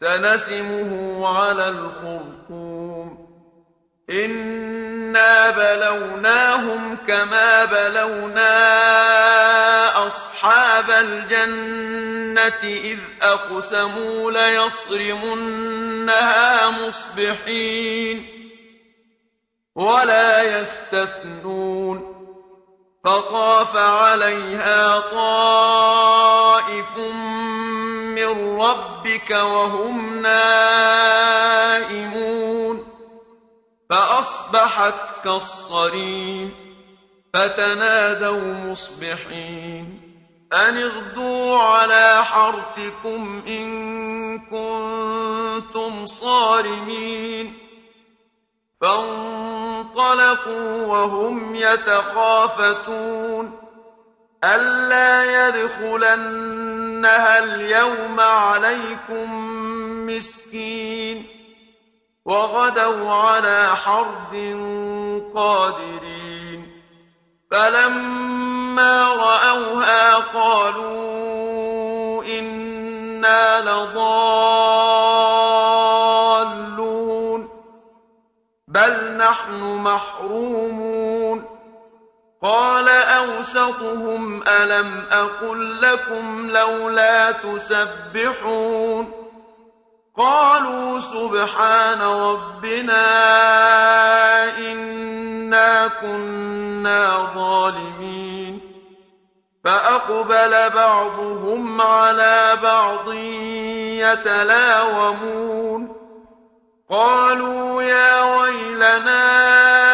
سنسمه على الخرطوم إنا بلوناهم كما بلونا أصحاب الجنة إذ أقسموا ليصرمنها مصبحين ولا يستثنون فطاف عليها طائف من ربك وهم نائمون فأصبحت كالصريم فتنادوا مصبحين أن اغدوا على حرثكم إن كنتم صارمين فانطلقوا وهم يتخافتون ألا يدخلنها اليوم عليكم مسكين وغدوا على حرد قادرين فلما رأوها قالوا إنا لضالون بل نحن محرومون قال أوسطهم ألم أقل لكم لولا تسبحون قالوا سبحان ربنا إنا كنا ظالمين فأقبل بعضهم على بعض يتلاومون قالوا يا ويلنا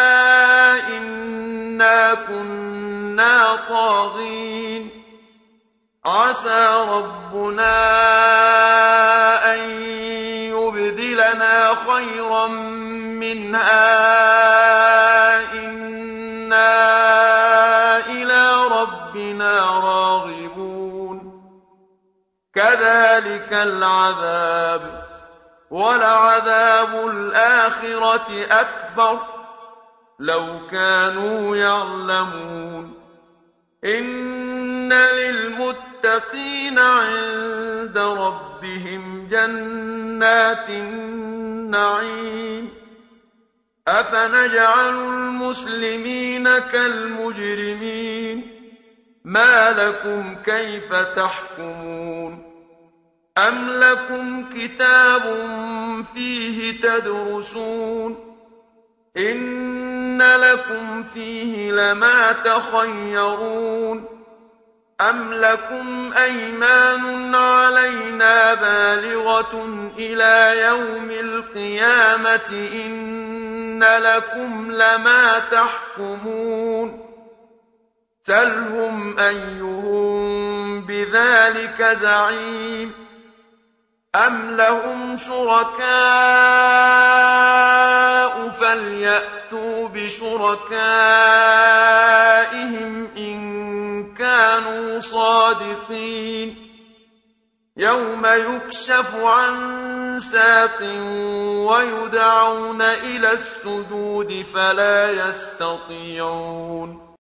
إنا كنا طاغين عسى ربنا أن يبدلنا خيرا منها إنا إلى ربنا راغبون كذلك العذاب ولعذاب الآخرة أكبر لو كانوا يعلمون إن للمتقين عند ربهم جنات النعيم أفنجعل المسلمين كالمجرمين ما لكم كيف تحكمون أم لكم كتاب فيه تدرسون إن لكم فيه لما تخيرون أم لكم أيمان علينا بالغة إلى يوم القيامة إن لكم لما تحكمون سلهم أيهم بذلك زعيم أم لهم شركاء فليأتوا بشركائهم إن كانوا صادقين يوم يكشف عن ساق ويدعون إلى السجود فلا يستطيعون